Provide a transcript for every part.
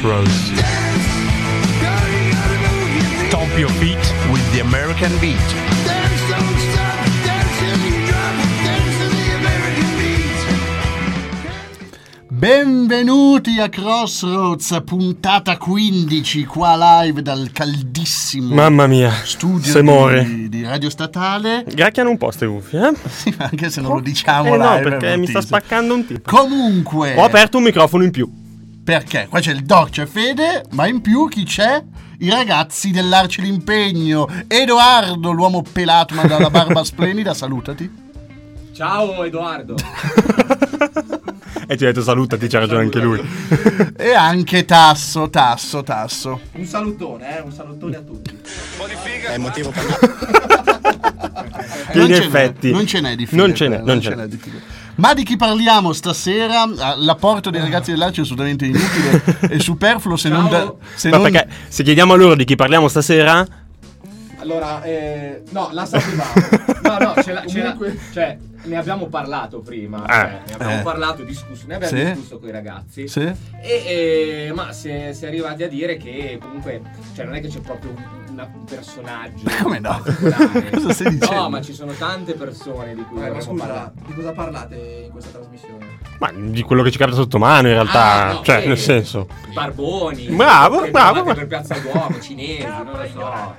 Crossroads. Stomp your feet with the American beat. Benvenuti a Crossroads, puntata 15, qua live dal caldissimo Mamma mia, studio di Radio Statale. Gracchiano un po' ste cuffie, Sì, anche se non lo diciamo live. No, perché mi sta spaccando un tipo. Comunque, ho aperto un microfono in più. Perché? Qua c'è il Doc, c'è Fede, ma in più chi c'è? I ragazzi dell'Arci l'Impegno. Edoardo, l'uomo pelato ma dalla barba splendida, salutati. Ciao Edoardo. E ti ho detto salutati, c'ha ragione anche lui. E anche Tasso. Un salutone a tutti. È il motivo per In effetti non ce n'è di figa. Non ce n'è. Di figa. Ma di chi parliamo stasera? L'apporto dei ragazzi dell'Arci è assolutamente inutile e superfluo perché se chiediamo a loro di chi parliamo stasera. Allora, no, la sapevamo. No, cioè, ne abbiamo parlato prima. Ne abbiamo parlato, discusso. Ne abbiamo discusso con i ragazzi. Sì. Ma si è arrivati a dire che comunque, cioè, non è che c'è proprio un personaggio. Come no? Cosa stai dicendo? No, ma ci sono tante persone di cui ma scusa, parlare. di cosa parlate in questa trasmissione? Ma di quello che ci capita sotto mano in realtà. No, cioè, nel senso. Barboni. Bravo. Per Piazza Duomo, cinesi, non lo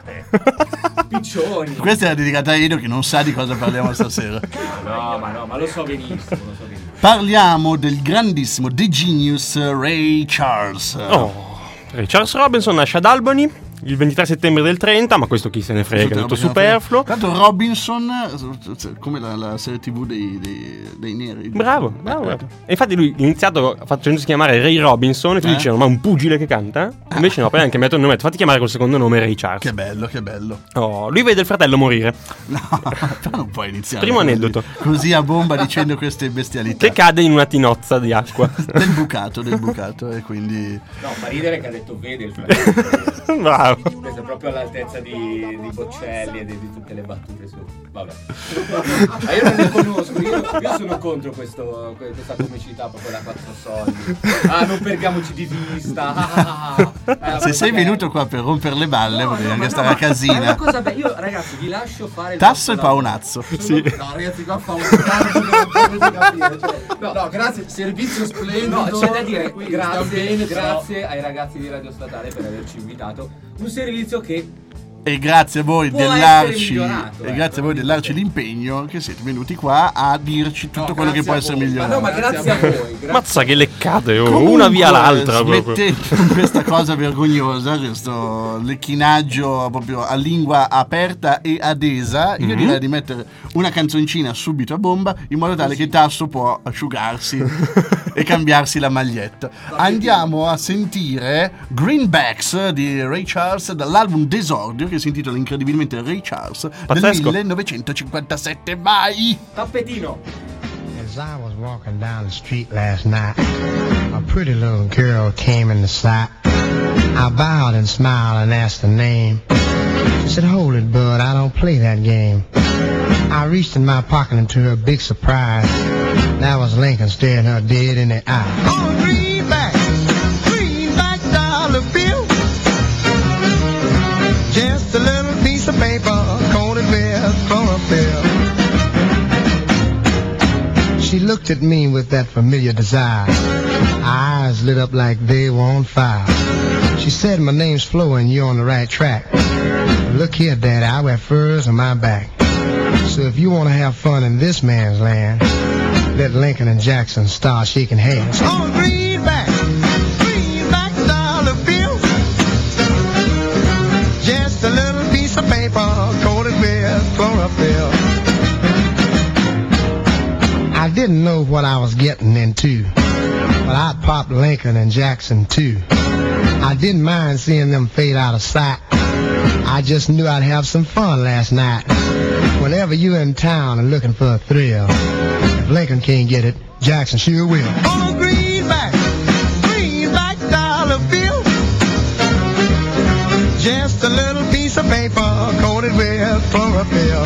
so. Piccioni. Questa è la dedicata a Edo che non sa di cosa parliamo stasera. Ma lo so benissimo. Parliamo del grandissimo The Genius Ray Charles. Ray Charles Robinson nasce ad Albany il 23 settembre del 30, ma questo chi se ne frega, è tutto superfluo. Tanto Robinson, come la serie TV dei neri. Bravo. E infatti lui ha iniziato facendosi chiamare Ray Robinson e tutti dicevano, ma un pugile che canta? Invece no, poi anche cambiato il nome, fatti chiamare col secondo nome Ray Charles. Che bello. Lui vede il fratello morire. No, però non puoi iniziare. Primo aneddoto. Così a bomba dicendo queste bestialità. Che cade in una tinozza di acqua. del bucato e quindi. No, fa ridere che ha detto vede il fratello. Bravo. Questo è proprio all'altezza di Boccelli e di tutte le battute su. Vabbè. Ma io non ne conosco, io sono contro questa comicità proprio da 4 soldi. Non perdiamoci di vista. Se sei venuto qua per rompere le balle, potevi anche stare a casina. Una cosa io ragazzi vi lascio fare il Tasso e Paonazzo. Sì. No, ragazzi, qua fa un cazzo che non potete capire. Cioè, no, grazie, servizio splendido. No, c'è da dire grazie ai ragazzi di Radio Statale per averci invitato. Un servizio che e grazie a voi dell'Arci e grazie a voi dell'Arci l'Impegno che siete venuti qua a dirci tutto quello che può essere migliorato. Ma grazie a voi. Mazza che leccate, Comunque, una via l'altra smettete con questa cosa vergognosa, questo lecchinaggio proprio a lingua aperta e adesa. Io direi di mettere una canzoncina subito a bomba in modo tale che Tasso può asciugarsi e cambiarsi la maglietta. Andiamo a sentire Greenbacks di Ray Charles dall'album Desordio che si intitola incredibilmente Ray Charles del 1957. Vai! Tappetino. As I was walking down the street last night, a pretty little girl came in the sight. I bowed and smiled and asked her name. She said, "Hold it, bud, I don't play that game." I reached in my pocket and to her big surprise, that was Lincoln staring her dead in the eye. Oh, greenback dollar bill, just a little piece of paper coated with chlorophyll. She looked at me with that familiar desire, eyes lit up like they were on fire. She said, "My name's Flo and you're on the right track. Look here, Daddy, I wear furs on my back. So if you want to have fun in this man's land, let Lincoln and Jackson start shaking hands." Oh, greenback dollar bill, just a little piece of paper coated with chlorophyll. I didn't know what I was getting into, but I popped Lincoln and Jackson too. I didn't mind seeing them fade out of sight. I just knew I'd have some fun last night. Whenever you're in town and looking for a thrill, if Lincoln can't get it, Jackson sure will. Oh, greenback dollar bill, just a little piece of paper coated with chlorophyll.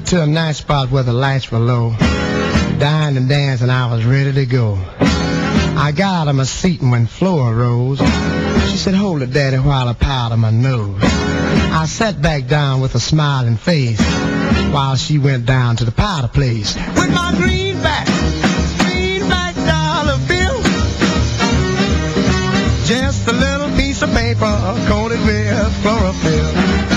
to a nice spot where the lights were low. Dined and danced and I was ready to go. I got out of my seat and when Flora rose, she said, hold it, Daddy, while I powder my nose. I sat back down with a smiling face while she went down to the powder place. With my greenback dollar bill, just a little piece of paper coated with chlorophyll.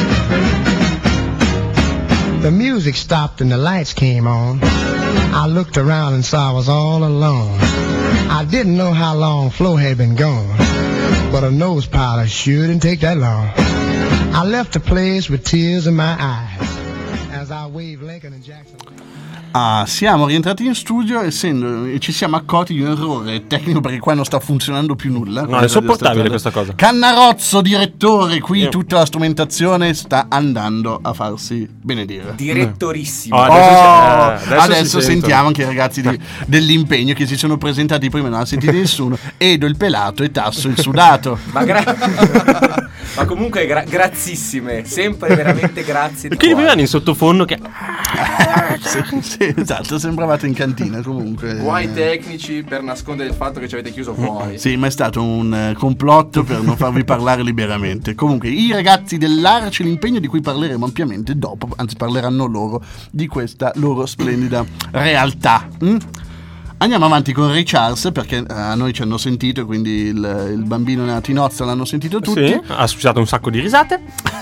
The music stopped and the lights came on. I looked around and saw I was all alone. I didn't know how long Flo had been gone, but a nose powder sure didn't take that long. I left the place with tears in my eyes as I waved Lincoln and Jackson. Siamo rientrati in studio e ci siamo accorti di un errore tecnico perché qua non sta funzionando più nulla. No, è sopportabile questa cosa. Cannarozzo, direttore, qui tutta la strumentazione sta andando a farsi benedire. Direttorissimo. Adesso sentiamo anche i ragazzi dell'impegno che si sono presentati prima, non ha sentito nessuno. Edo il pelato e Tasso il sudato. Ma comunque grazissime, sempre veramente grazie. E quindi prima in sottofondo che sì, esatto, sembravate in cantina comunque. Guai tecnici per nascondere il fatto che ci avete chiuso fuori. Sì, ma è stato un complotto per non farvi parlare liberamente. Comunque i ragazzi dell'Arci l'impegno, di cui parleremo ampiamente dopo, anzi parleranno loro di questa loro splendida realtà. Andiamo avanti con Ray Charles, perché a noi ci hanno sentito, quindi il bambino nella tinozza l'hanno sentito tutti. Sì, ha suscitato un sacco di risate.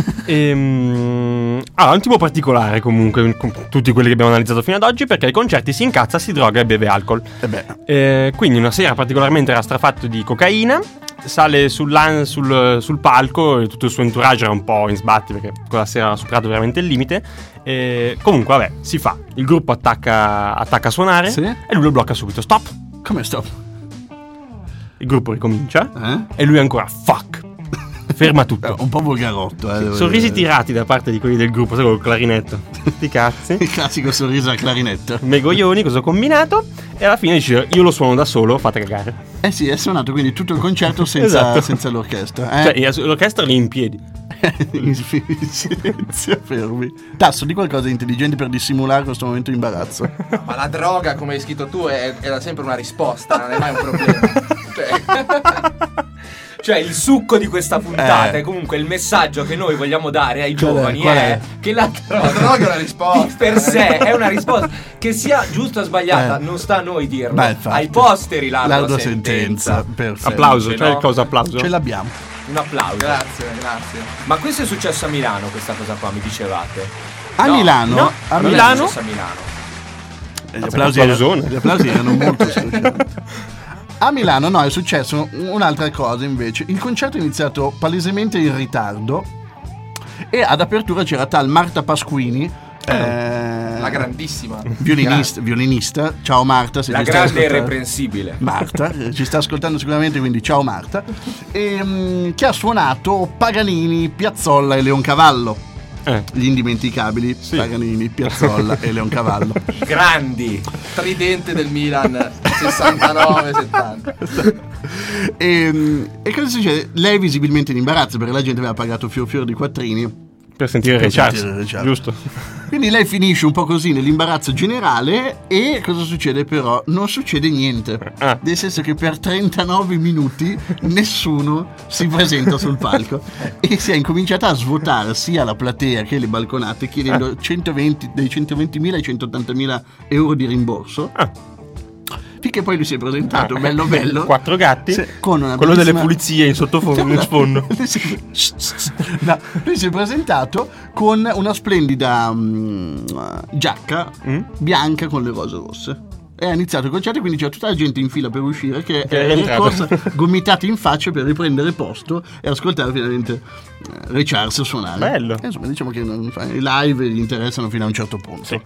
Un tipo particolare comunque con tutti quelli che abbiamo analizzato fino ad oggi, perché ai concerti si incazza, si droga e beve alcol. Quindi una sera particolarmente era strafatto di cocaina, sale sul palco e tutto il suo entourage era un po' in sbatti perché quella sera ha superato veramente il limite. Comunque vabbè, si fa, il gruppo attacca a suonare, sì? E lui lo blocca subito. Stop. Come stop? Il gruppo ricomincia e lui ancora fuck. Ferma tutto. Un po' volgarotto. Sorrisi tirati da parte di quelli del gruppo, sai, col clarinetto. Sti cazzi. Il classico sorriso al clarinetto. Megoglioni, cosa ho combinato? E alla fine dice: io lo suono da solo, fate cagare. Sì, è suonato quindi tutto il concerto senza l'orchestra. Cioè, l'orchestra lì in piedi. In silenzio, fermi. Tasso, di qualcosa di intelligente per dissimulare questo momento di imbarazzo. Ma la droga, come hai scritto tu, era sempre una risposta, non è mai un problema. Cioè il succo di questa puntata è comunque il messaggio che noi vogliamo dare ai giovani è che la droga è una risposta per sé è una risposta, che sia giusta o sbagliata non sta a noi dirlo. Ai posteri la sentenza. Perfetto. Applauso, c'è il cosa applauso? Ce l'abbiamo. Un applauso. Grazie. Ma questo è successo a Milano, questa cosa qua, mi dicevate? Milano? No, a Milano? È successo a Milano. Gli applausi erano molto scroscianti. A Milano è successo un'altra cosa invece. Il concerto è iniziato palesemente in ritardo e ad apertura c'era tal Marta Pasquini, la grandissima violinista. Ciao Marta, se la grande e irreprensibile Marta ci sta ascoltando sicuramente, quindi ciao Marta, che ha suonato Paganini, Piazzolla e Leoncavallo. Gli indimenticabili, sì. Paganini, Piazzolla e Leoncavallo. Grandi. Tridente del Milan 69-70. E cosa succede? Lei è visibilmente in imbarazzo perché la gente aveva pagato fior di quattrini per sentire Ray Charles, giusto? Quindi lei finisce un po' così nell'imbarazzo generale e cosa succede però? Non succede niente, nel senso che per 39 minuti nessuno si presenta sul palco e si è incominciata a svuotare sia la platea che le balconate chiedendo dai 120.000 ai 180.000 euro di rimborso. Finché poi lui si è presentato bello 4 gatti, sì, con una quello delle pulizie in sottofondo, in sfondo. Lui si è presentato con una splendida giacca bianca con le rose rosse e ha iniziato il concerto, quindi c'era tutta la gente in fila per uscire che è corsa gomitata in faccia per riprendere posto e ascoltare finalmente Ray Charles suonare. Bello. Insomma, diciamo che i live gli interessano fino a un certo punto. Sì.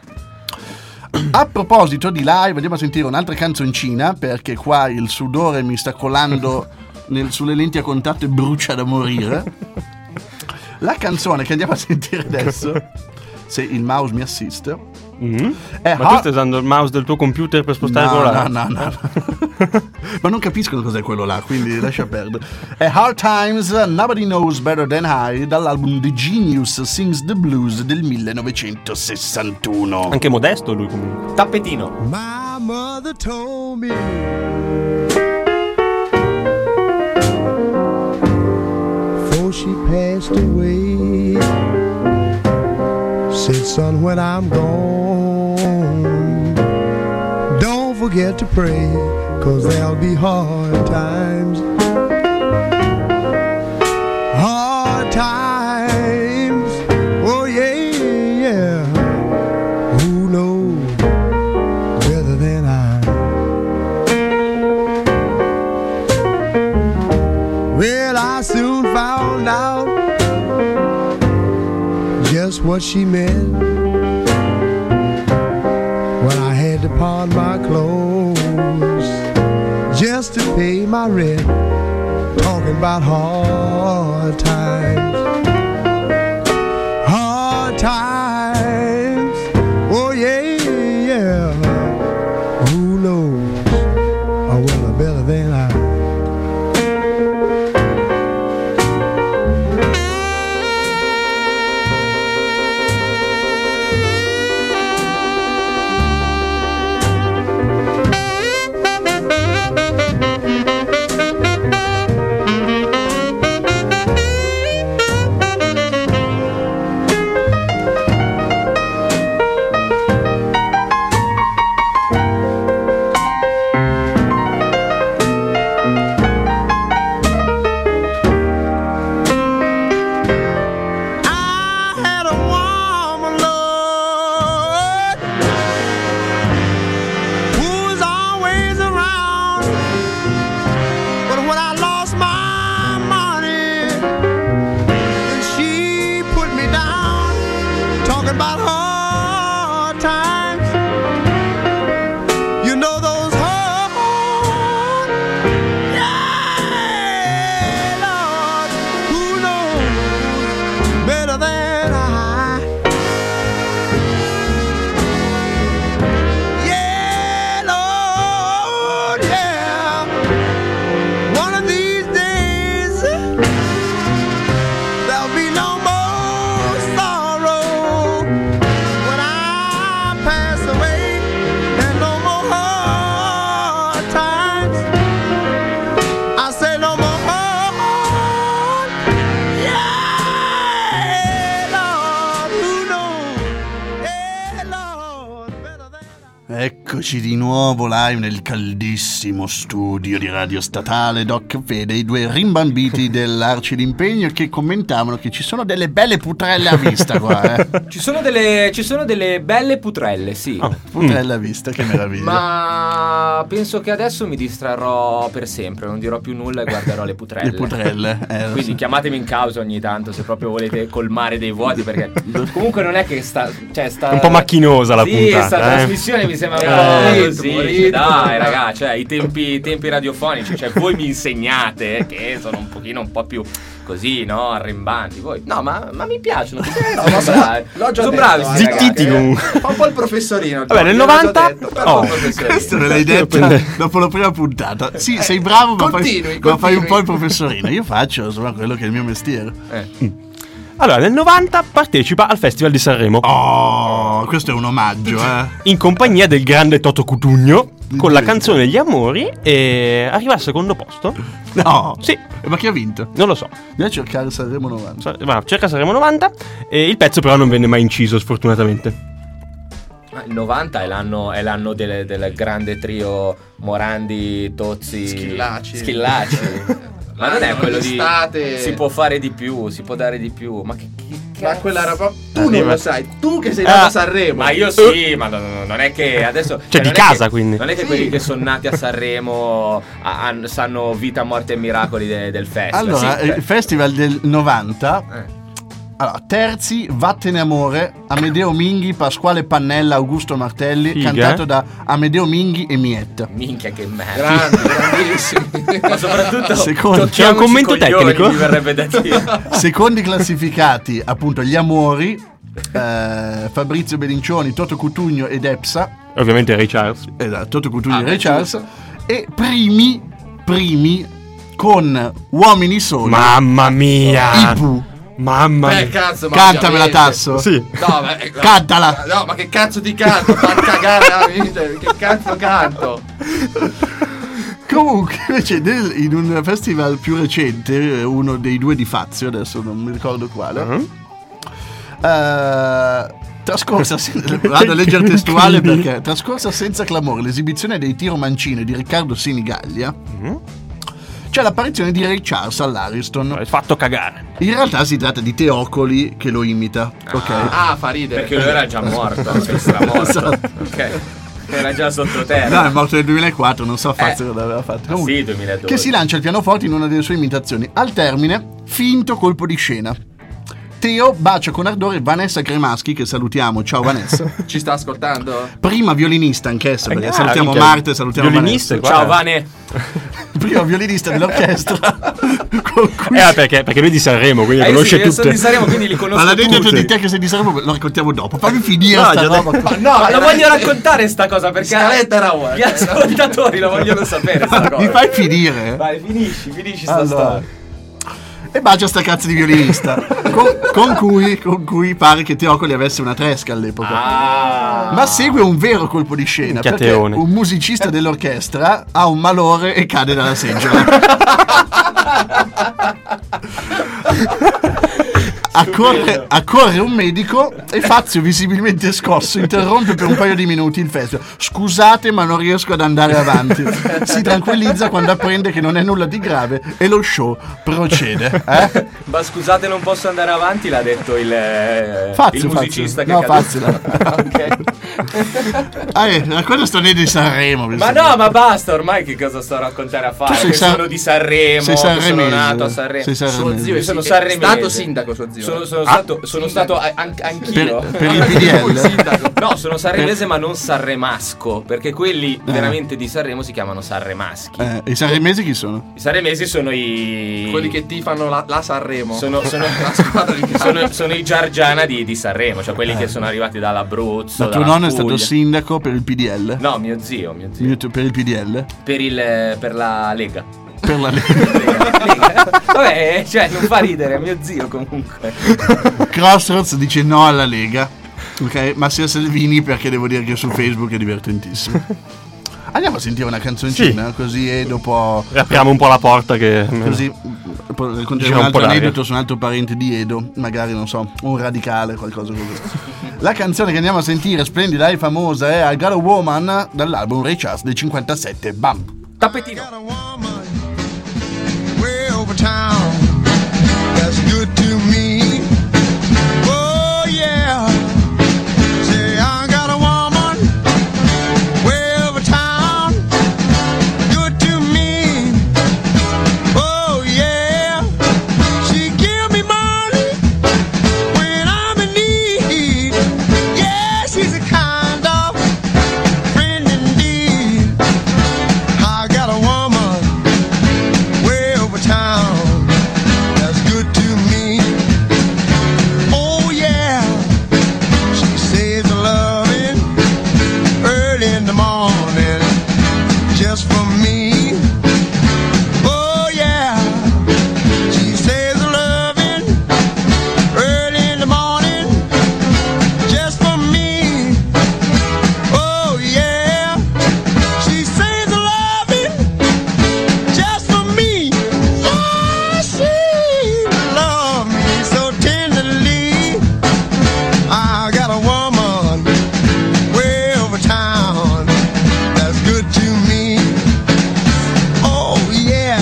A proposito di live, andiamo a sentire un'altra canzoncina perché qua il sudore mi sta colando sulle lenti a contatto e brucia da morire. La canzone che andiamo a sentire adesso, se il mouse mi assiste, È Ma tu stai usando il mouse del tuo computer per spostare quello là? No. Ma non capiscono cos'è quello là, quindi lascia perdere. È Hard Times, Nobody Knows Better Than I, dall'album The Genius Sings the Blues del 1961. Anche modesto lui comunque. Tappetino. My mother told me before she passed away, said, son, when I'm gone, don't forget to pray, 'cause there'll be hard times. Hard times, oh yeah. Who knows better than I? Well, I soon found out just what she meant when I had to pawn my clothes just to pay my rent. Talking about hard times. Hard times, oh yeah. Who knows better than I? Eccoci di nuovo live nel caldissimo studio di Radio Statale. Doc Fede, i due rimbambiti dell'Arci d'Impegno che commentavano che ci sono delle belle putrelle a vista qua. Ci sono delle belle putrelle, sì. Putrelle a vista, che meraviglia. Ma penso che adesso mi distrarrò per sempre, non dirò più nulla e guarderò le putrelle. Le putrelle. Quindi chiamatemi in causa ogni tanto se proprio volete colmare dei vuoti, perché comunque non è che sta un po' macchinosa la puntata. Sì, sta trasmissione mi sembra un po' così. Dai ragazzi, cioè i tempi radiofonici, cioè voi mi insegnate che sono un po' più così, no, arrembanti. Voi no, ma mi piacciono. Sono bravi. Zittiti comunque. Fa un po' il professorino. Vabbè, nel 90 questo me l'hai detto dopo la prima puntata. Sì, sei bravo, ma fai un po' il professorino. Io faccio insomma quello che è il mio mestiere. Allora, nel 90 partecipa al Festival di Sanremo. Oh, questo è un omaggio, in compagnia del grande Toto Cutugno, con la canzone Gli Amori, e arriva al secondo posto. No. Sì. Ma chi ha vinto? Non lo so. Andiamo a cercare Sanremo 90. Cerca Sanremo 90. E il pezzo però non venne mai inciso, sfortunatamente. Il 90 è l'anno del grande trio Morandi, Tozzi, Schillaci. Ma non è quello di si può fare di più, si può dare di più. Ma che ma quella roba tu non lo sai, tu che sei nato a Sanremo. Ma io sì, ma non è che adesso cioè di casa, quindi non è che quelli che sono nati a Sanremo sanno vita, morte e miracoli del festival. Allora, il festival del 90 allora, terzi Vattene Amore, Amedeo Minghi, Pasquale Pannella, Augusto Martelli, Figa. cantato da Amedeo Minghi e Mietta. Minchia che merda. Grandissimi. Ma soprattutto c'è un commento tecnico, mi verrebbe da dire. Secondi classificati appunto Gli Amori, Fabrizio Belincioni, Toto Cutugno ed Epsa. Ovviamente Ray Charles. Esatto, Toto Cutugno e Ray Charles. E primi con Uomini Soli. Mamma mia! Ipu. Mamma mia. Cazzo, ma Cantamela, ovviamente. Tasso. Sì. No, ma, Cantala. No, ma che cazzo ti canto? Fa cagare la vita. Che cazzo canto? Comunque, invece, in un festival più recente, uno dei due di Fazio, adesso non mi ricordo quale, trascorsa vado a leggere testuale perché trascorsa senza clamore l'esibizione dei Tiro Mancini di Riccardo Sinigaglia, c'è l'apparizione di Ray Charles all'Ariston. Hai fatto cagare. In realtà si tratta di Teocoli che lo imita. Ok. Fa ridere. Perché lui era già morto, stramorto. Esatto. Ok. Era già sottoterra. No, è morto nel 2004, non so Fazio cosa aveva fatto. Comunque, Sì, 2012. che si lancia il pianoforte in una delle sue imitazioni. Al termine, finto colpo di scena. Teo bacia con ardore Vanessa Cremaschi, che salutiamo. Ciao Vanessa. Ci sta ascoltando? Prima violinista anch'essa, perché salutiamo minchia. Marte e salutiamo Violinista, Vanessa. Ciao Vane. Prima violinista dell'orchestra. Con cui... Perché lui è di Sanremo, quindi conosce sì, tutte. sono di Sanremo, quindi li conosco Ma l'ha detto tutti. di te che sei di Sanremo, lo raccontiamo dopo. Fammi finire No, sta già roba. Ma no, Ma la voglio raccontare sta cosa perché Scaletta era una. gli ascoltatori lo vogliono sapere sta cosa. Mi fai finire? Vai, finisci sta Allora. storia. E bacia sta cazzo di violinista con cui pare che Teocoli avesse una tresca all'epoca. Ma segue un vero colpo di scena perché Chiateone. un musicista dell'orchestra ha un malore e cade dalla seggiola. Accorre un medico e Fazio, visibilmente scosso, interrompe per un paio di minuti il festival. Scusate, ma non riesco ad andare avanti. Si tranquillizza quando apprende che non è nulla di grave e lo show procede. Ma scusate, non posso andare avanti, l'ha detto il Fazio, musicista Fazio. che No, è caduto. Ok. Racconta sto di Sanremo. Ma no, ma basta, ormai che cosa sto a raccontare a fare? Tu sei Che sono di sei Sanremo, che sono sanremese. nato a Sanremo. Sei sanremese. Suo zio, Sono è sanremese. stato sindaco suo zio. Sono stato anch'io. Per il PDL. No, sono sanremese ma non sanremasco, perché quelli veramente di Sanremo si chiamano sanremaschi. I sanremesi chi sono? I sanremesi sono i... Quelli che tifano la Sanremo. Sono la squadra di calcio. sono i Giargiana di Sanremo, cioè quelli che sono arrivati dall'Abruzzo. Ma tuo dalla nonno è stato Puglia. sindaco per il PDL? No, mio zio. Per il PDL? Per la Lega. Per la Lega. Vabbè, cioè non fa ridere, mio zio comunque. Crossroads dice no alla Lega. Ok, Massimo Salvini perché devo dire che su Facebook è divertentissimo. Andiamo a sentire una canzoncina, così Edo può... Apriamo un po' la porta che... Così raccontiamo Gira un un altro po' d'aria. aneddoto su un altro parente di Edo, magari non so, un radicale, qualcosa così. La canzone che andiamo a sentire, splendida e famosa, è I Got a Woman dall'album Ray Charles del 57. Bam! Tappetino. Got a woman way over town that's good to me. Oh yeah. Say I got a woman way over town good to me. Oh yeah. She give me money when I'm in need. Yeah, she's a kind of friend indeed. I got a woman way over town that's good to me. Oh yeah, she saves the loving early in the morning just for me. Oh yeah, she saves the loving early in the morning just for me. Oh yeah, she saves the loving just for me. Yeah, she loves me so tenderly. I got a woman way over town that's good to me. Oh yeah.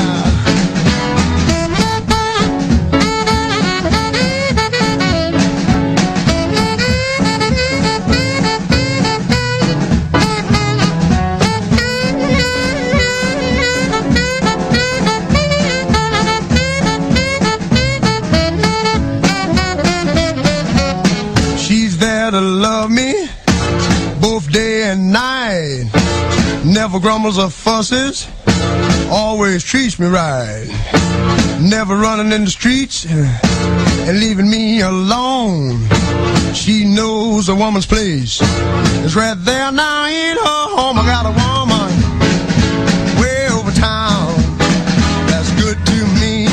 She's there to love me both day and night. Never grumbles or fusses, always treats me right. never running in the streets and leaving me alone. She knows a woman's place is right there now in her home. I got a woman way over town that's good to me.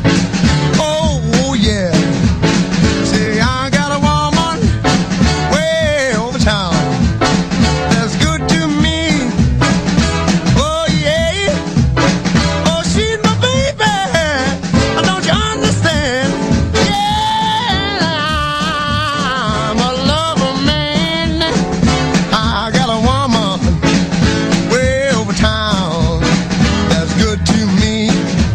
Oh yeah, say I got a woman way over town that's good to me. Oh yeah, oh she's my baby, don't you understand? Yeah, I'm a lover man. I got a woman way over town that's good to me.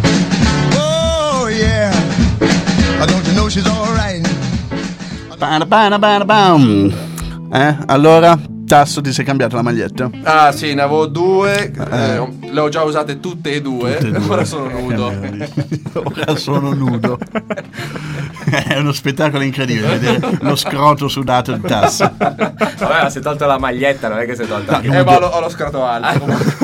Oh yeah, don't you know she's alright? Allora, Tasso, ti sei cambiato la maglietta? Ah sì, ne avevo 2, le ho già usate tutte e due. Ora sono nudo. Ora sono nudo. È uno spettacolo incredibile vedere lo scroto sudato di Tasso. Vabbè, ma si è tolto la maglietta, non è che si è tolto anche Ma ho lo scroto alto.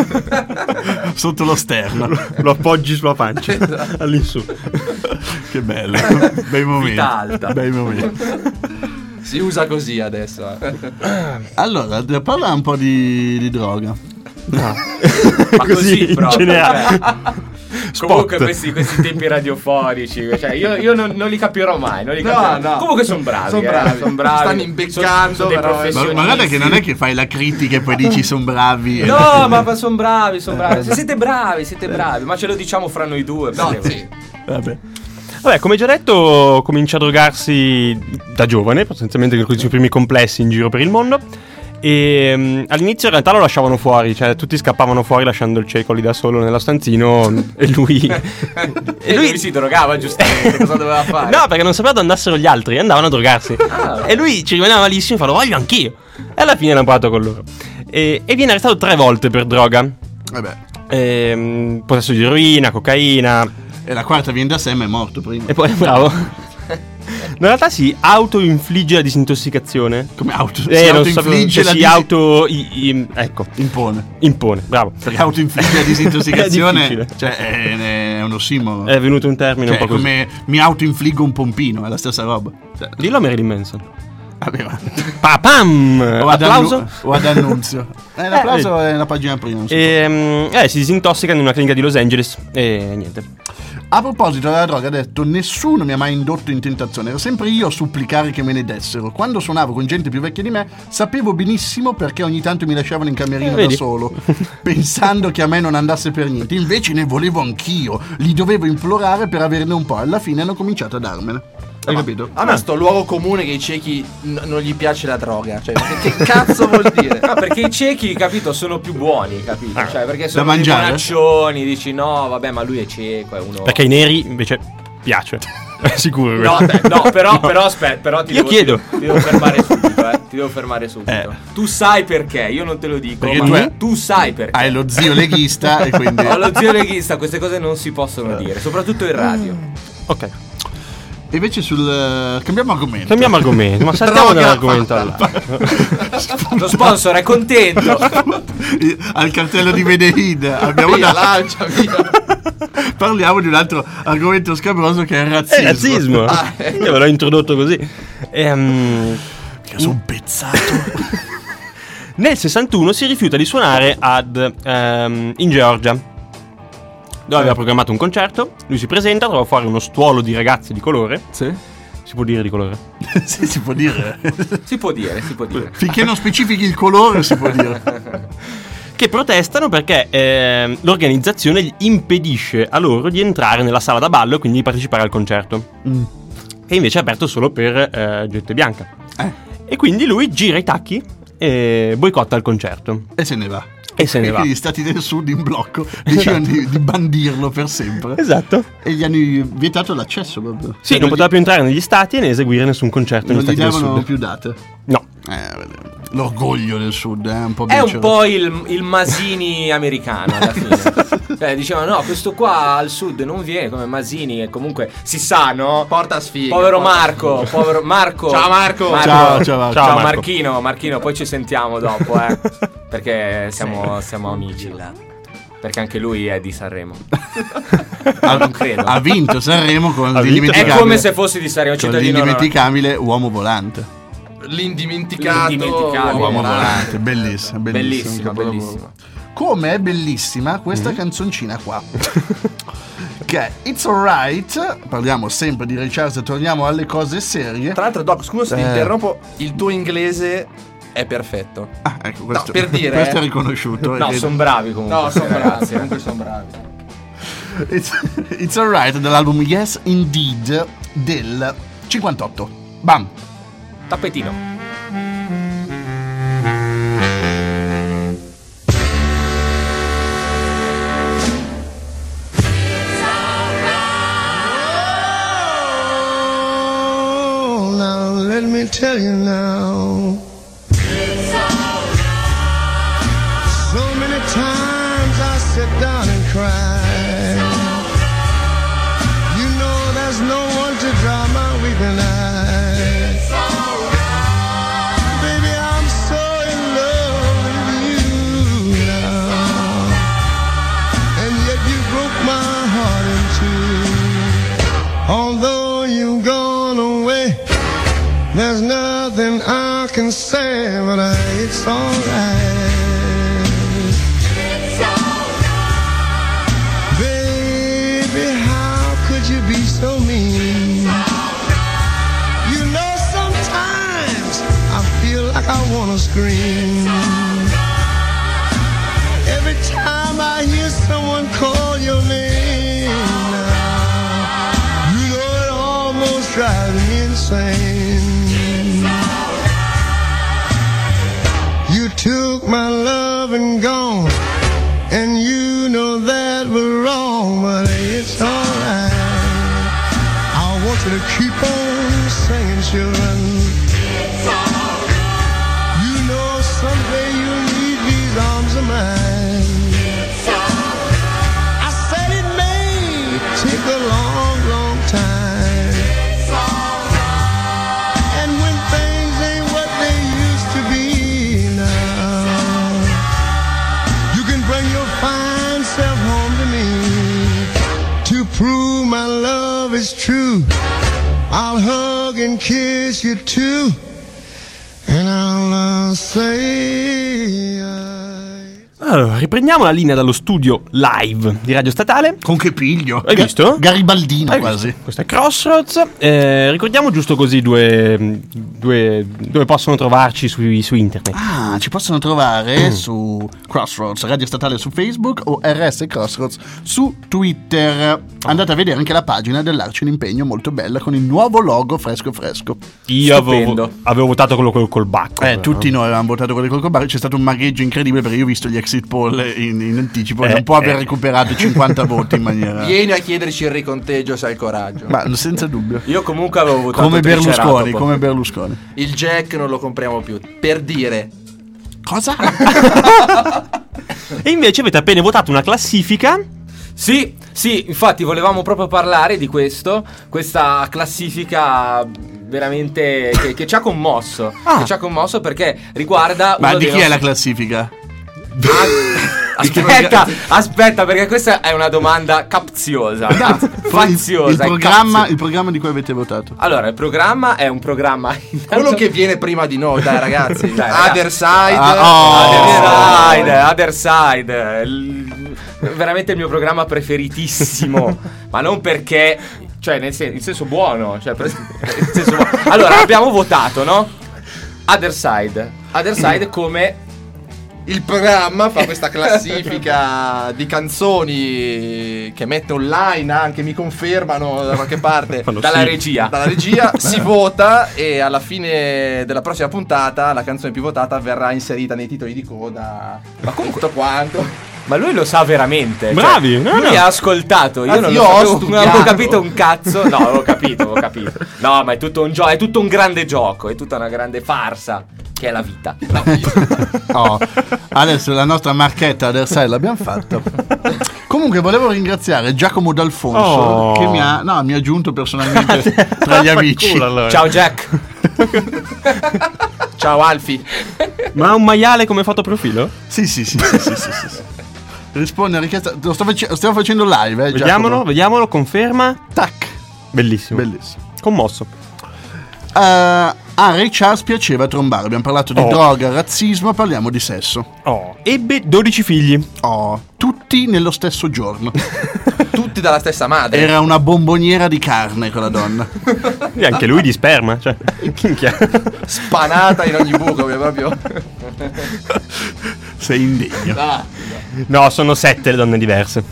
Sotto lo sterno. Lo appoggi sulla pancia all'insù. Che bello. Bei momenti. Vita alta. Bei momenti. Si usa così adesso. Allora, parla un po' di droga. Ma Così così in proprio, generale. Comunque questi tempi radiofonici, cioè io non li capirò mai, non li capirò. No. Comunque sono bravi, Son bravi. son bravi. Stanno imbeccando, sono dei però, professionisti. Ma guarda che non è che fai la critica e poi dici sono bravi. No, ma sono bravi. Se siete bravi, ma ce lo diciamo fra noi due. No, sì. Vabbè, come già detto, comincia a drogarsi da giovane, sostanzialmente con i suoi primi complessi in giro per il mondo. E all'inizio in realtà lo lasciavano fuori, cioè tutti scappavano fuori lasciando il cieco lì da solo nello stanzino e lui E lui si drogava giustamente, cosa doveva fare? No, perché non sapeva dove andassero gli altri, andavano a drogarsi. E lui ci rimaneva malissimo e fa: lo voglio anch'io. E alla fine l'ha provato con loro. E viene arrestato 3 volte per droga. Possesso di eroina, cocaina. E la quarta viene da sé, ma è morto prima. E poi, bravo. In realtà si autoinfligge la disintossicazione. Come auto? Non so, autoinfligge si auto ecco. Impone, bravo. Perché autoinfligge la disintossicazione, È cioè è un ossimoro. È venuto un termine Cioè, un po' così. come mi autoinfliggo un pompino, è la stessa roba. Cioè, Dillo a Marilyn Manson. aveva. Papam! Applauso. O ad Annunzio. L'applauso è la pagina prima. Non so. Si disintossica in una clinica di Los Angeles. E niente. A proposito della droga, ha detto: nessuno mi ha mai indotto in tentazione, ero sempre io a supplicare che me ne dessero. Quando suonavo con gente più vecchia di me, sapevo benissimo perché ogni tanto mi lasciavano in camerino da vedi? solo, pensando che a me non andasse per niente. Invece ne volevo anch'io, li dovevo implorare per averne un po'. Alla fine hanno cominciato a darmene. Hai capito? A me sto luogo comune che i ciechi non gli piace la droga. Cioè, che cazzo vuol dire? No, perché i ciechi, capito, sono più buoni, capito? Cioè, perché sono da dei mangiare? bonaccioni, dici no, vabbè, ma lui è cieco, è uno. Perché ai neri invece piace. È sicuro. No, però aspetta, però Io chiedo. Ti devo fermare subito, Ti devo fermare subito. Tu sai perché, io non te lo dico, Perché ma tu sai perché. Hai lo zio leghista e quindi. Ho lo zio leghista, queste cose non si possono dire, soprattutto in radio. Ok. Invece cambiamo argomento. Cambiamo argomento. Ma saltiamo dall'argomento all'altro. Lo sponsor è contento. Al cartello di Medellin abbiamo Via, lancia, via. Parliamo di un altro argomento scabroso che è il razzismo. Razzismo. Io ve l'ho introdotto così. Che sono pezzato. Nel 61 si rifiuta di suonare in Georgia, dove aveva programmato un concerto. Lui si presenta, trova fuori uno stuolo di ragazze di colore. Sì. Si può dire di colore? Sì, si può dire. Si può dire. Finché non specifichi il colore si può dire. Che protestano perché l'organizzazione gli impedisce a loro di entrare nella sala da ballo e quindi di partecipare al concerto. Che invece è aperto solo per gente bianca. E quindi lui gira i tacchi e boicotta il concerto. E se ne va. E se ne va. Quindi gli stati del sud in blocco decidono di bandirlo per sempre. Esatto. E gli hanno vietato l'accesso proprio. Sì, non poteva più entrare negli stati e né eseguire nessun concerto Non negli gli stati del davano sud. più date. No. L'orgoglio del sud è un po' È un becero. po' il Masini americano alla fine. Cioè, dicevano no, questo qua al sud non viene come Masini, e comunque si sa, no? Porta sfiga. Povero Marco. Ciao Marco. Ciao Marco. Ciao, Marchino, poi ci sentiamo dopo, perché siamo amici. Perché anche lui è di Sanremo. Non credo. Ha vinto Sanremo con Ha vinto. l'indimenticabile. È come se fossi di Sanremo, con cittadino. l'indimenticabile Uomo Volante. L'indimenticato Uomo Volante, bellissimo, Bellissimo, capolavoro. bellissimo. Come è bellissima questa canzoncina qua. Che è It's Alright. Parliamo sempre di Ray Charles e torniamo alle cose serie. Tra l'altro, Doc, scusa se ti interrompo, il tuo inglese è perfetto. Ah, ecco, questo, per dire, questo è riconosciuto. No, sono bravi comunque. No, sono bravi, ragazzi. comunque sono bravi. It's Alright dell'album Yes Indeed del 58. Bam. Tappetino. Oh, now let me tell you now. So many times I sit down and cry. You know there's no one to dry my weeping eyes. Baby, I'm so in love with you now. And yet you broke my heart in two. Although you've gone away, there's nothing I can say, but it's alright. Baby, how could you be so mean? You know sometimes I feel like I wanna scream. Every time I hear someone call your name now, you know it almost drives me insane. You took my love and gone, and you know that we're wrong, but it's alright. I want you to keep on singing, children. You know someday you'll need these arms of mine. I said it may take a long, long time. And when things ain't what they used to be now, you can bring your fine self home to me to prove my love is true. I'll hug and kiss you too, and I'll say Allora, riprendiamo la linea dallo studio live di Radio Statale. Con che piglio. Hai visto? Garibaldino Hai quasi. visto? Questo è Crossroads. Ricordiamo giusto così dove possono trovarci su internet. Ah, ci possono trovare su Crossroads, Radio Statale su Facebook o RS Crossroads su Twitter. Andate a vedere anche la pagina dell'Arci un impegno molto bella con il nuovo logo fresco fresco. Io Stupendo. avevo votato quello col bacco. Tutti noi avevamo votato quello col bar. C'è stato un magheggio incredibile perché io ho visto gli exit poll in anticipo e non può aver recuperato 50 voti in maniera. Vieni a chiederci il riconteggio se hai il coraggio. Ma senza dubbio. Io comunque avevo votato Come Berlusconi, Triceratopo. come Berlusconi. Il Jack non lo compriamo più. Per dire. Cosa? E invece avete appena votato una classifica. Sì, infatti volevamo proprio parlare di questa classifica veramente che ci ha commosso. Che ci ha commosso perché riguarda. Ma uno di dei chi è la nostri- classifica? Aspetta, perché questa è una domanda capziosa, faziosa. Il programma di cui avete votato. Allora, il programma è un programma. Quello che viene prima di noi, dai ragazzi. Dai, ragazzi. Other Side. Other Side. Veramente il mio programma preferitissimo. Ma non perché. Cioè, in senso buono. Cioè, nel senso buono. Allora, abbiamo votato, no? Other Side come. Il programma fa questa classifica di canzoni che mette online anche, mi confermano da qualche parte. Dalla regia. Dalla regia si vota e alla fine della prossima puntata la canzone più votata verrà inserita nei titoli di coda. Ma comunque tutto quanto. Ma lui lo sa veramente. Bravi, cioè, no, lui no. ha ascoltato. Io Anzi, non io lo ho sapevo, studiato. non avevo capito un cazzo. No, avevo capito. No, ma è tutto un gioco, è tutto un grande gioco, è tutta una grande farsa che è la vita. Oh, adesso la nostra marchetta Adersai l'abbiamo fatta. Comunque volevo ringraziare Giacomo D'Alfonso che mi ha aggiunto personalmente tra gli amici. Culo, allora. Ciao Jack. Ciao Alfi. Ma ha un maiale come fotoprofilo? Sì. risponde a richiesta. Stiamo facendo live, Vediamolo, conferma. Tac. Bellissimo. Commosso. A Ray Charles piaceva trombare. Abbiamo parlato di droga, razzismo, parliamo di sesso. Ebbe 12 figli. Tutti nello stesso giorno. Tutti dalla stessa madre. Era una bomboniera di carne quella donna. E anche lui di sperma, cioè. Minchia. Spanata in ogni buco, proprio. Sei indegno. No, sono 7 le donne diverse.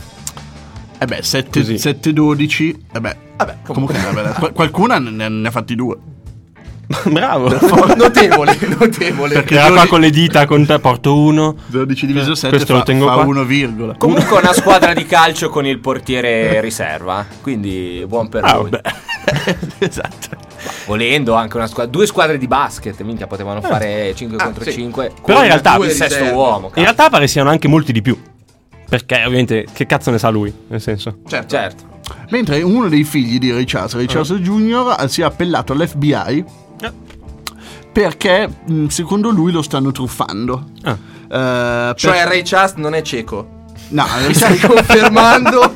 7 12. Comunque qualcuna ne ha fatti 2. Bravo. Notevole. Perché era qua con le dita, con te porto 1. 12 diviso 7 questo lo tengo qua. 1, Comunque una squadra di calcio con il portiere riserva, quindi buon per lui. Esatto. Volendo anche una squadra, 2 squadre di basket, minchia, potevano fare 5 contro 5. Però in realtà il sesto uomo. In realtà pare siano anche molti di più. Perché ovviamente che cazzo ne sa lui, nel senso. Certo. Mentre uno dei figli di Ray Charles Jr. si è appellato all'FBI perché secondo lui lo stanno truffando. Cioè Ray Charles non è cieco. No, Stai confermando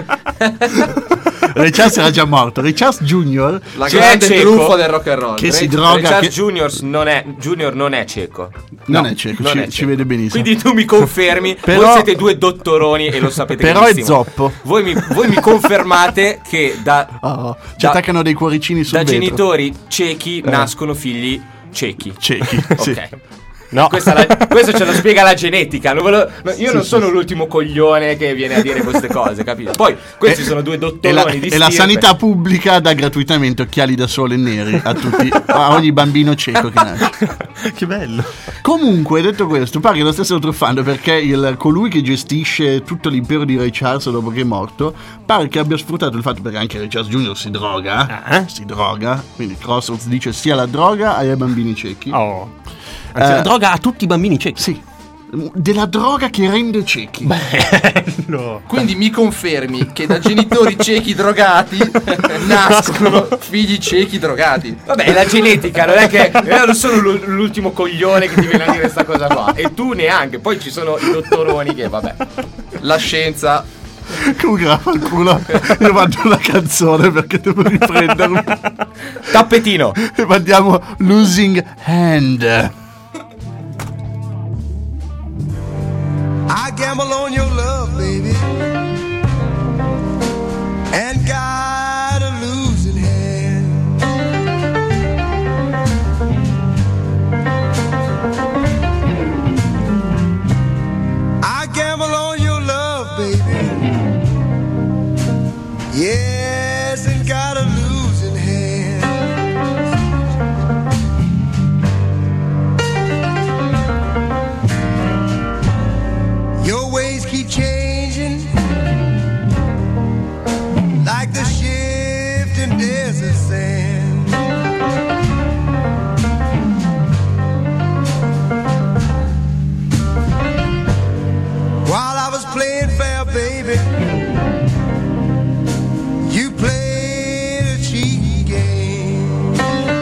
Ray Charles era già morto. Ray Charles Jr. la grande truffa del rock and roll. Che si droga. Ray Charles Junior non è cieco. Non è cieco, ci vede benissimo. Quindi tu mi confermi, però, voi siete 2 dottoroni e lo sapete però benissimo. Però è zoppo. Voi mi confermate che ci attaccano dei cuoricini sul da vetro. Genitori ciechi nascono figli ciechi. Ok. Sì. No. Questo ce lo spiega la genetica. Io non sono l'ultimo coglione che viene a dire queste cose, capito? Poi questi sono 2 dottoroni di e la sanità pubblica dà gratuitamente occhiali da sole neri a ogni bambino cieco che nasce. Che bello. Comunque, detto questo, pare che lo stessero truffando perché colui che gestisce tutto l'impero di Ray Charles dopo che è morto pare che abbia sfruttato il fatto, perché anche Ray Charles Jr. si droga, quindi Crossroads dice sia la droga ai bambini ciechi. Anzi, la droga a tutti i bambini ciechi. Sì. Della droga che rende ciechi. Bello. Quindi mi confermi che da genitori ciechi drogati nascono figli ciechi drogati. Vabbè, è la genetica, non è che io non sono l'ultimo coglione che ti viene a dire questa cosa qua. E tu neanche. Poi ci sono i dottoroni che, vabbè. La scienza. Comunque culo. Io mando una canzone perché devo riprendermi. Tappetino. E mandiamo Losing Hand. I gamble on your love, baby, and got a losing hand. I gamble on your love, baby, yes, and got a losing hand. Your ways keep changing like the shifting desert sand. While I was playing fair, baby, you played a cheating game.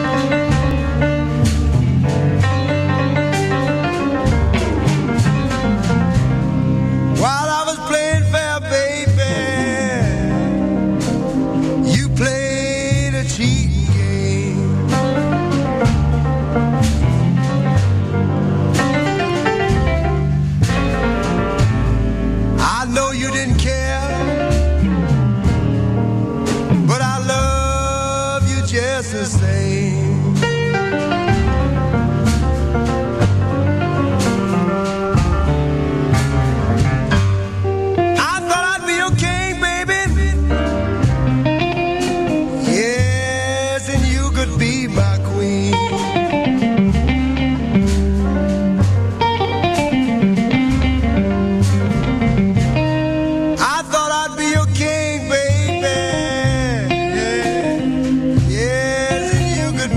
While I was playing fair, baby, you played a cheating game. I know you didn't care, but I love you just the same. I thought I'd be your king, baby. Yes, and you could be my queen. I thought I'd be your king, baby. Yes, and you could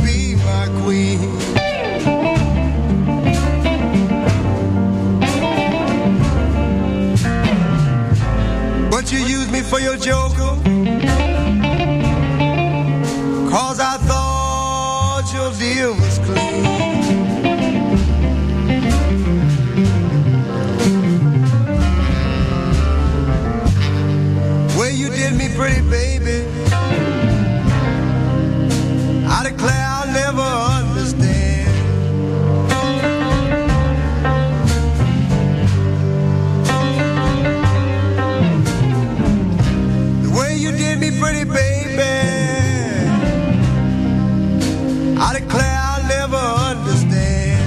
pretty baby. I declare I'll never understand.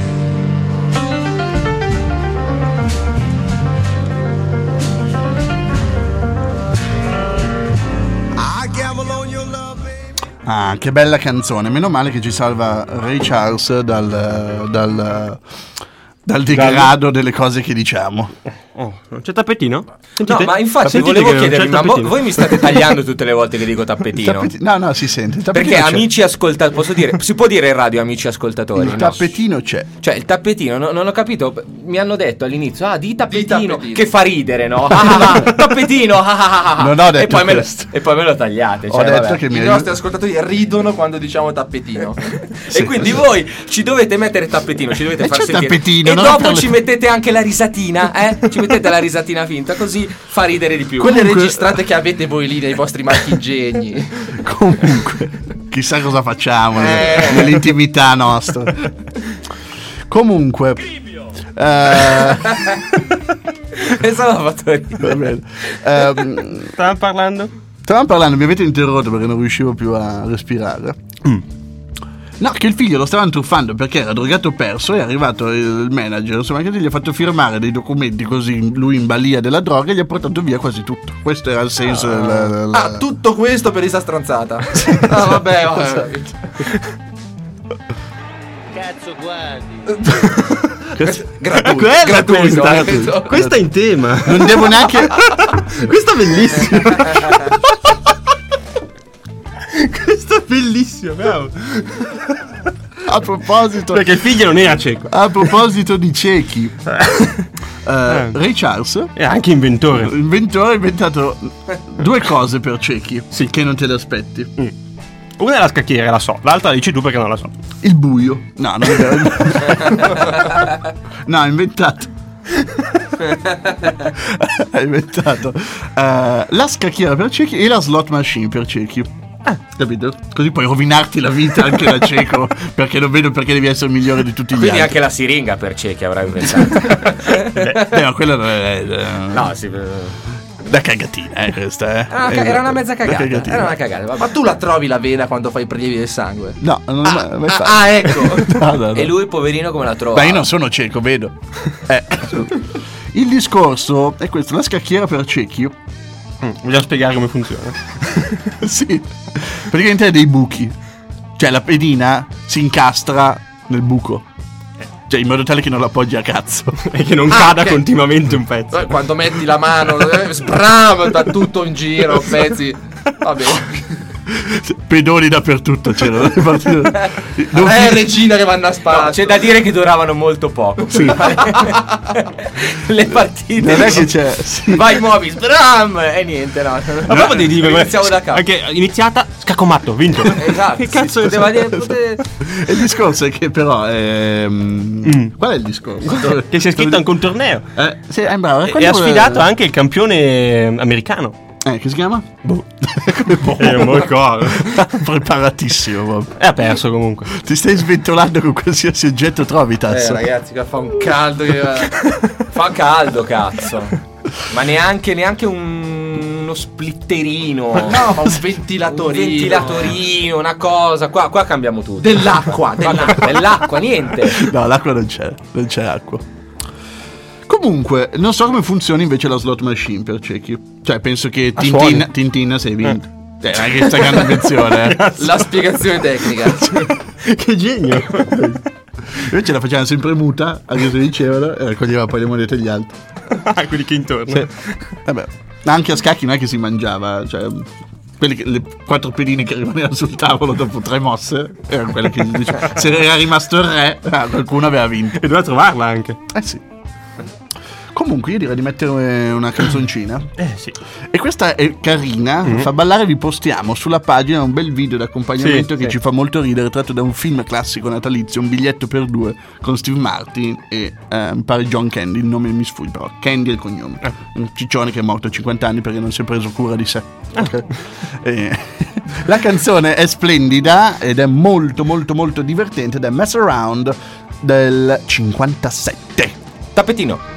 I gamble on your love, baby. Ah, che bella canzone. Meno male che ci salva Ray Charles dal degrado delle cose che diciamo. Oh, non c'è tappetino? Sentite? No, ma infatti Sentite volevo che non c'è chiedervi, ma tappetino. voi mi state tagliando tutte le volte che dico tappetino? No, si sente. Il tappetino Perché c'è. amici ascoltatori, posso dire, si può dire in radio amici ascoltatori? Il no? tappetino c'è. Cioè il tappetino, non ho capito, mi hanno detto all'inizio, di tappetino, tappetino. che fa ridere, no? Tappetino, Non ho detto e poi questo. e poi me lo tagliate. Ho Cioè, detto vabbè. che I nostri ascoltatori ridono quando diciamo tappetino. E quindi voi ci dovete mettere tappetino, ci dovete E far c'è sentire. tappetino, e non dopo per le- ci mettete anche la risatina, Ci mettete la risatina finta, così fa ridere di più. Quelle registrate che avete voi lì nei vostri marchingegni. Comunque, chissà cosa facciamo nell'intimità nostra. Comunque, Questa l'ho fatto ridere. va bene. Stavamo parlando? Stavamo parlando, mi avete interrotto perché non riuscivo più a respirare. No, che il figlio lo stavano truffando perché era drogato perso. È arrivato il manager, insomma, che gli ha fatto firmare dei documenti così, lui in balia della droga, e gli ha portato via quasi tutto. Questo era il senso Tutto questo per questa stronzata. Vabbè. Cazzo guardi. Gratuito. Questa è in tema. Non devo neanche. Questa è bellissima. Questa è bellissima, bravo. A proposito, Perché il figlio non era cieco. a proposito di ciechi, Ray Charles, È anche inventore. l'inventore, ha inventato due cose per ciechi che non te le aspetti. Una è la scacchiera, la so. L'altra la dici tu perché non la so. Il buio. No, non è vero. No, ha inventato. Ha inventato la scacchiera per ciechi e la slot machine per ciechi. Capito? Così puoi rovinarti la vita anche da cieco, perché non vedo perché devi essere il migliore di tutti gli Quindi altri. anche la siringa per ciechi avrai inventato. Ma quello non è No, sì. da cagatina, questa Era una mezza cagata. cagatina. Era una cagata. Vabbè. Ma tu la trovi la vena quando fai i prelievi del sangue? No, non l'ho mai fatto. Ecco. No. E lui, poverino, come la trova? Ma io non sono cieco, vedo. Il discorso è questo: la scacchiera per ciechi. Vogliamo spiegare come funziona? Sì, praticamente ha dei buchi. Cioè la pedina si incastra nel buco. Cioè in modo tale che non la appoggi a cazzo. E che non cada ok. continuamente un pezzo. Quando metti la mano, sbrama tutto in giro, pezzi. Vabbè. Pedoni dappertutto c'erano. Regina che vanno a No, spazio. c'è da dire che duravano molto poco. Sì. Le partite. Non è che c'è. Sì. Vai, muovi, sbram! E niente, no. Ma proprio devi dire Iniziamo da capo. Anche iniziata, scaccomatto, vinto. Esatto. Che cazzo poteva dire. E il discorso è che però qual è il discorso? Che si è iscritto anche un torneo. Sì, bravo. E ha sfidato anche il campione americano. Che si chiama? Non mi ricordo. Preparatissimo proprio. E ha perso comunque. Ti stai sventolando con qualsiasi oggetto trovi, Tazzo. Ragazzi, che fa un caldo. Fa caldo, cazzo. Ma neanche uno splitterino. No, ma un ventilatorino. Un ventilatorino, una cosa. Qua cambiamo tutto. Dell'acqua. Dell'acqua, niente. No, l'acqua non c'è acqua. Comunque, non so come funziona invece la slot machine per ciechi. Cioè, penso che Tintin sei vinto. Anche questa grande invenzione. La spiegazione tecnica. Che genio. Invece la facevano sempre muta, anche se dicevano, e raccoglieva poi le monete agli altri. Quelli che intorno. Sì. Vabbè, anche a scacchi non è che si mangiava, cioè le 4 pedine che rimanevano sul tavolo dopo 3 mosse erano quelle che diceva, se era rimasto il re, qualcuno aveva vinto. E doveva trovarla anche. Sì. Comunque io direi di mettere una canzoncina. Sì. E questa è carina, fa ballare, vi postiamo sulla pagina un bel video d'accompagnamento che ci fa molto ridere, tratto da un film classico natalizio, Un biglietto per due, con Steve Martin e mi pare John Candy, il nome mi sfugge però, Candy è il cognome. Un ciccione che è morto a 50 anni perché non si è preso cura di sé. La canzone è splendida ed è molto molto molto divertente ed è Mess Around del 57. Tappetino.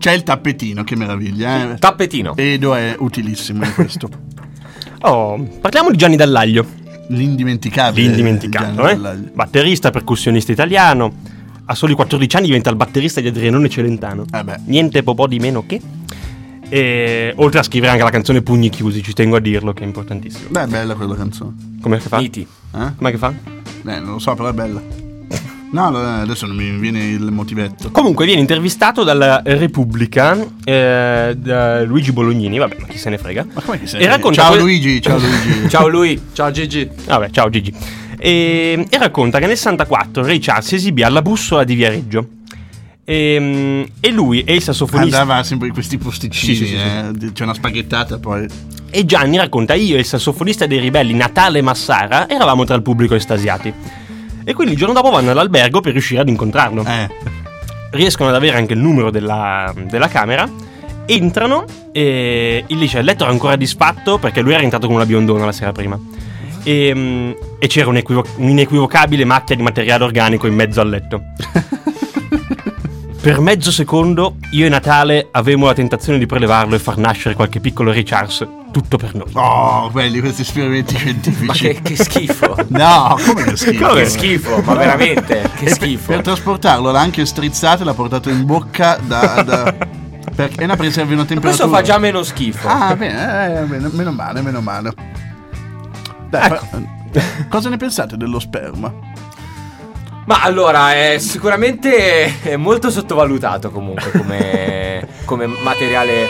C'è il tappetino, che meraviglia. Tappetino. Edo è utilissimo in questo. Parliamo di Gianni Dall'Aglio. L'indimenticabile. Batterista, percussionista italiano. A soli 14 anni diventa il batterista di Adrianone Celentano. Niente po' di meno che. E oltre a scrivere anche la canzone Pugni Chiusi, ci tengo a dirlo, che è importantissimo. Beh, è bella quella canzone. Come che fa? Miti. Com'è che fa? Non lo so, però è bella. No, adesso non mi viene il motivetto. Comunque viene intervistato dalla Repubblica da Luigi Bolognini, vabbè, ma chi se ne frega. Ma come chi se ne frega? Ciao Luigi. Ciao lui. Ciao Gigi. Vabbè, ciao Gigi. E racconta che nel 64 Ray Charles si esibì alla Bussola di Viareggio. E lui e il sassofonista andava sempre in questi posticini, sì. C'è una spaghettata poi. E Gianni racconta: io e il sassofonista dei Ribelli Natale Massara eravamo tra il pubblico estasiati. E quindi il giorno dopo vanno all'albergo per riuscire ad incontrarlo. Riescono ad avere anche il numero della camera. Entrano e il dice: il letto era ancora disfatto perché lui era entrato con una biondona la sera prima. E c'era un'inequivocabile macchia di materiale organico in mezzo al letto. Per mezzo secondo io e Natale avevamo la tentazione di prelevarlo e far nascere qualche piccolo Ray Charles, tutto per noi. Oh, belli questi esperimenti scientifici. Ma che schifo. No, come che schifo? Che schifo, ma veramente, che schifo. Per trasportarlo l'ha anche strizzato e l'ha portato in bocca perché preservi una temperatura. Questo fa già meno schifo. Bene, meno male. Dai, ecco. Cosa ne pensate dello sperma? Ma allora, sicuramente è molto sottovalutato comunque come materiale.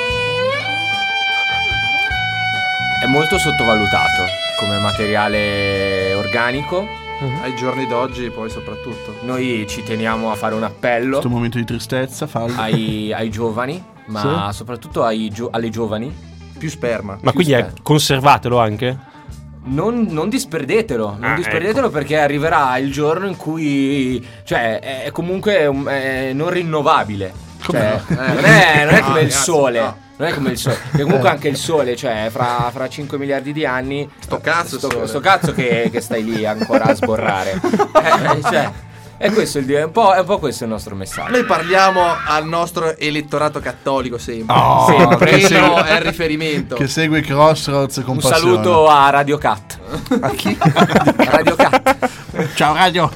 È molto sottovalutato come materiale organico. Ai giorni d'oggi poi soprattutto. Noi ci teniamo a fare un appello. Questo momento di tristezza, fallo. ai giovani, ma soprattutto alle giovani. Più sperma. Ma quindi conservatelo anche? Non disperdetelo, ecco. Perché arriverà il giorno in cui, cioè, è comunque non rinnovabile. Cioè, non è come il sole. No. Non è come il sole. Che comunque anche il sole, cioè, fra 5 miliardi di anni. Sto cazzo che stai lì ancora a sborrare. Cioè, è questo è un po' questo il nostro messaggio. Noi parliamo al nostro elettorato cattolico sempre. Sempre. Quello è il riferimento. Che segue Crossroads con un passione. saluto a Radio Cat. A chi? Radio Cat. Ciao Radio.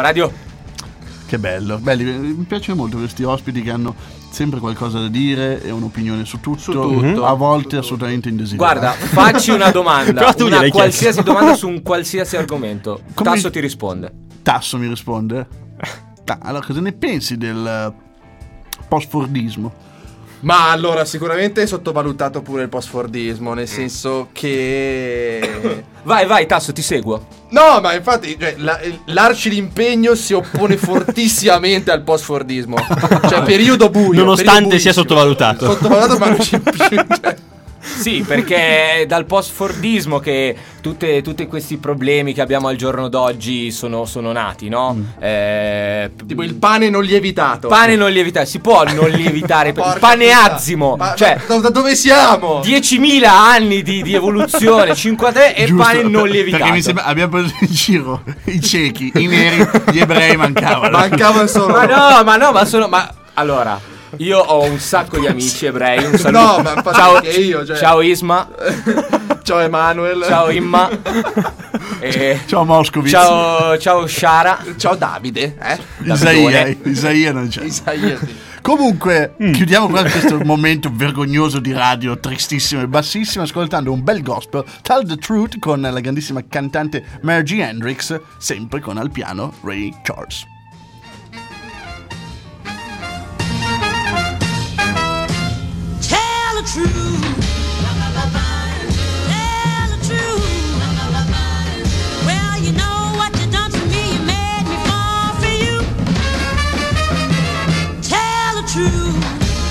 Che bello. Belli, mi piacciono molto questi ospiti che hanno sempre qualcosa da dire e un'opinione su tutto. A volte assolutamente indesiderata. Guarda, facci una domanda, una qualsiasi domanda su un qualsiasi argomento. Tasso ti risponde. Tasso mi risponde? Allora, cosa ne pensi del post-fordismo? Ma allora, sicuramente è sottovalutato pure il post-fordismo, nel senso che... Vai, Tasso, ti seguo. No, ma infatti, cioè, l'Arci d'impegno si oppone fortissimamente al post-fordismo. Cioè, periodo buio. Nonostante sia sottovalutato. Sottovalutato, ma non ci cioè. Sì, perché è dal post-fordismo che tutti questi problemi che abbiamo al giorno d'oggi sono nati, no? Tipo il pane non lievitato. Si può non lievitare il pane azimo. Cioè, da dove siamo? 10.000 anni di evoluzione, 53 e Giusto, pane non lievitato. Perché mi sembra abbiamo preso in giro i ciechi, i neri, gli ebrei mancavano solo. Ma allora, io ho un sacco di amici ebrei. Un saluto. No, ma ciao, io, cioè. Ciao Isma. Ciao Emanuel. Ciao Imma. Ciao Moscovici. Ciao Shara. Ciao Davide. Isaia non c'è. Isaia, sì. Comunque, chiudiamo qua questo momento vergognoso di radio, tristissimo e bassissimo, ascoltando un bel gospel, Tell the Truth, con la grandissima cantante Margie Hendrix, sempre con al piano Ray Charles. Tell the truth. Tell the truth. Well, you know what you done to me. You made me fall for you. Tell the truth.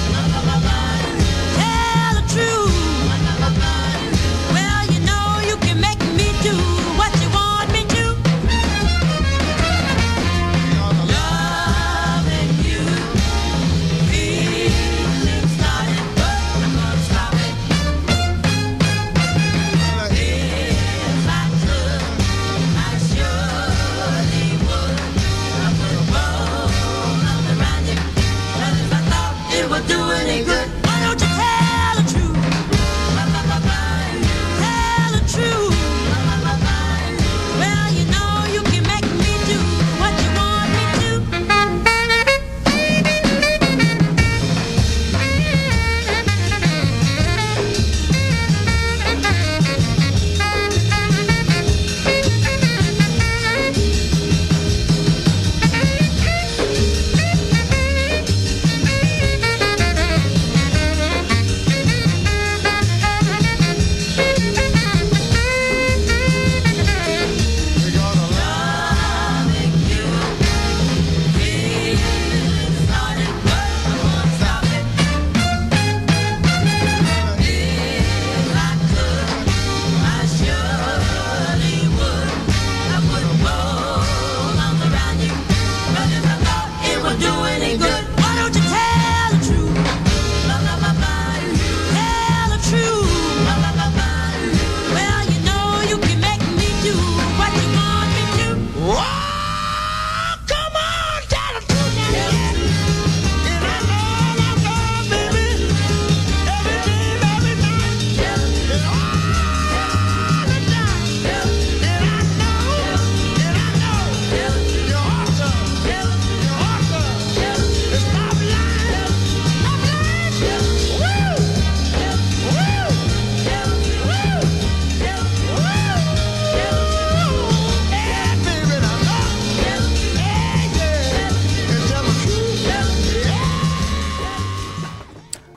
Tell the truth. Well, you know you can make me do what you want me to. Loving you. Feeling started, but I'm gonna stop it. If I could, I surely would. I put a bow around you. But if I thought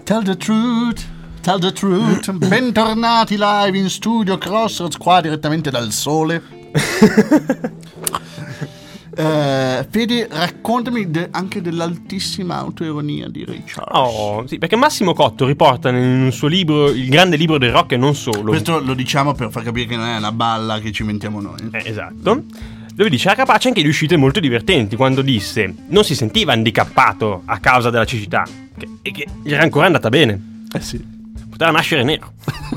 Tell the truth. Tell the truth. Bentornati live in studio Crossroads, qua direttamente dal sole. Fede, raccontami anche dell'altissima autoironia di Ray Charles. Oh, sì, perché Massimo Cotto riporta nel suo libro Il grande libro del rock e non solo. Questo lo diciamo per far capire che non è una balla che ci inventiamo noi. Esatto. Dove dice era capace anche di uscite molto divertenti, quando disse non si sentiva handicappato a causa della cecità e che gli era ancora andata bene. Sì. Poteva nascere nero.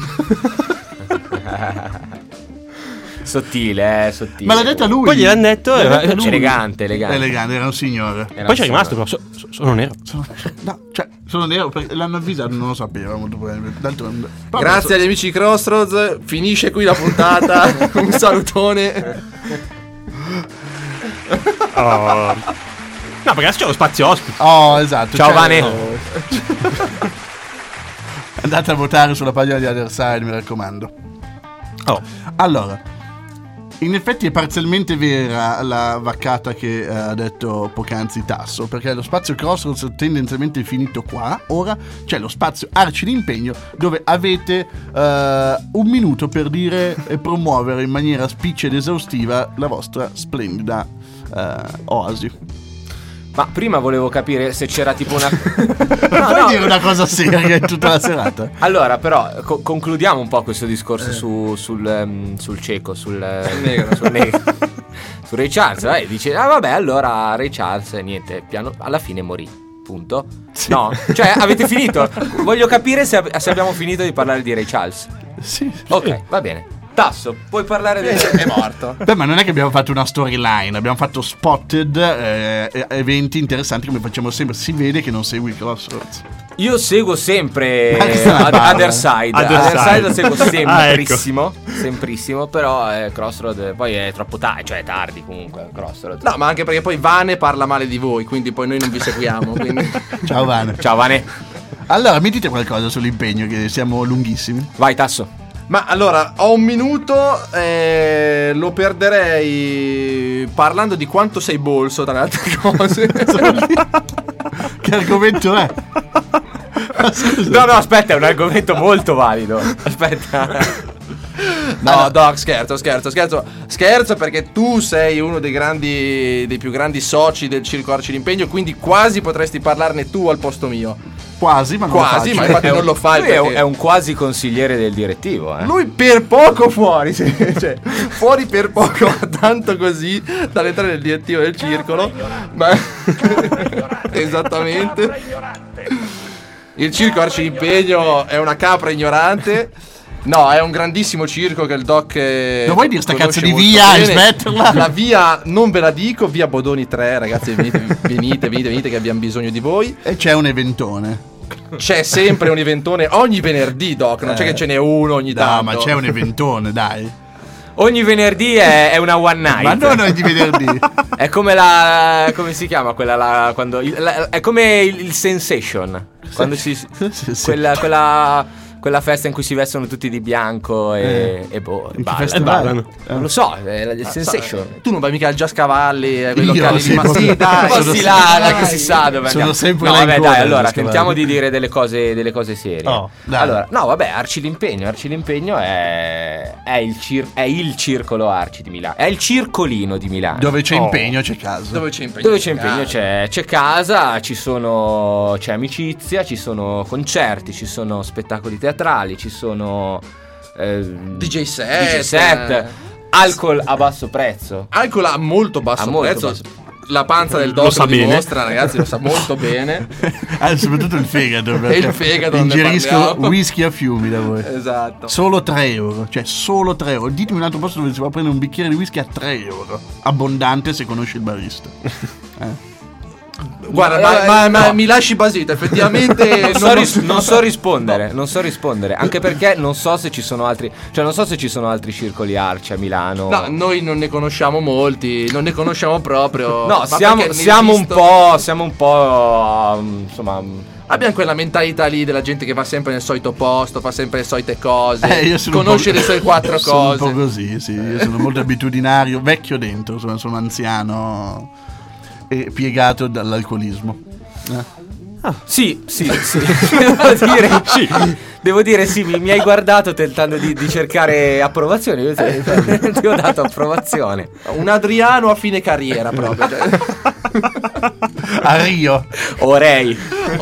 Sottile, sottile. Ma l'ha detta lui. Poi gliel'hanno detto. Elegante. Elegante, era un signore. Poi c'è rimasto però. Sono nero. Sono nero perché l'hanno avvisato, non lo sapeva molto probabilmente. D'altronde. Grazie agli amici di Crossroads. Finisce qui la puntata. Un salutone. No, perché adesso c'è lo spazio ospite. Oh, esatto. Ciao Vane. Andate a votare sulla pagina di Other Side, mi raccomando. Allora, in effetti è parzialmente vera la vaccata che ha detto poc'anzi Tasso, perché lo spazio Crossroads tendenzialmente è finito qua. Ora c'è lo spazio Arci d'impegno, dove avete un minuto per dire e promuovere in maniera spiccia ed esaustiva la vostra splendida oasi. Ma prima volevo capire se c'era tipo una... Puoi dire una cosa seria in tutta la serata? Allora, però, concludiamo un po' questo discorso sul cieco, sul negro. Sul Ray Charles. Dice, vabbè, allora Ray Charles, niente, alla fine morì. Punto. Sì. No, cioè, avete finito? Voglio capire se abbiamo finito di parlare di Ray Charles. Sì. Ok, va bene. Tasso, puoi parlare del... È morto. Beh, ma non è che abbiamo fatto una storyline, abbiamo fatto spotted eventi interessanti come facciamo sempre. Si vede che non segui Crossroads. Io seguo sempre Other Side lo seguo semprissimo. Semprissimo, però Crossroads poi è troppo tardi, cioè è tardi comunque Crossroads. No, ma anche perché poi Vane parla male di voi, quindi poi noi non vi seguiamo. Quindi... Ciao Vane. Ciao Vane. Allora, mi dite qualcosa sull'impegno, che siamo lunghissimi. Vai Tasso. Ma allora, ho un minuto, lo perderei parlando di quanto sei bolso, tra le altre cose. Che argomento è? No, aspetta, è un argomento molto valido. Aspetta. No, Doc, scherzo perché tu sei uno dei più grandi soci del Circo Arci d'impegno, quindi quasi potresti parlarne tu al posto mio. Quasi, ma non lo faccio. Ma infatti non lo fai. Lui è un quasi consigliere del direttivo. Lui per poco fuori, cioè fuori per poco, tanto così dall'entrare nel direttivo del circolo. Ma esattamente. Il Circo Arci d'impegno è una capra ignorante. No, è un grandissimo circo che il Doc non vuoi dire sta cazzo di via e smetterla? La via non ve la dico, via Bodoni 3, ragazzi, venite che abbiamo bisogno di voi. E c'è un eventone. C'è sempre un eventone ogni venerdì, Doc, non c'è che ce n'è uno ogni tanto. No, ma c'è un eventone, dai. Ogni venerdì è una one night. Ma non ogni venerdì. È come come si chiama quella quando è come il Sensation. Quando sì. quella festa in cui si vestono tutti di bianco e ballano. Non lo so, è il Sensation. Tu non vai mica al Giascavalli, quei Io locali sì, di Massi, dai. Fossi là, che si sa dove sono andiamo. sempre no, là in vabbè, coda, dai, allora Giascavalli. tentiamo di dire delle cose serie. Oh, dai. Allora, no, vabbè, Arci d'impegno è il circolo Arci di Milano. È il circolino di Milano. Dove c'è impegno c'è casa. Dove c'è impegno c'è casa, c'è amicizia, ci sono concerti, ci sono spettacoli teatrali, ci sono DJ set, alcol a basso prezzo. Alcol a molto basso prezzo. La panza del Doc lo dimostra, ragazzi, lo sa molto bene. Soprattutto il fegato. E il fegato ingerisco whisky a fiumi da voi. Esatto. Solo 3 euro. Cioè solo 3 euro. Ditemi un altro posto dove si può prendere un bicchiere di whisky a 3 euro. Abbondante se conosci il barista. Guarda, ma mi lasci basito, effettivamente non so rispondere, anche perché non so se ci sono altri, cioè non so se ci sono altri circoli Arci a Milano. No, noi non ne conosciamo molti, non ne conosciamo proprio. No, siamo un po' insomma, abbiamo quella mentalità lì della gente che va sempre nel solito posto, fa sempre le solite cose, io conosce le sue 4 sono cose. Un po' così, sì, io sono molto abitudinario, vecchio dentro, sono anziano e piegato dall'alcolismo. Sì. Devo dire sì, mi hai guardato tentando di cercare approvazione. Io ti ho dato approvazione. Un Adriano a fine carriera proprio. A Rio. Orei.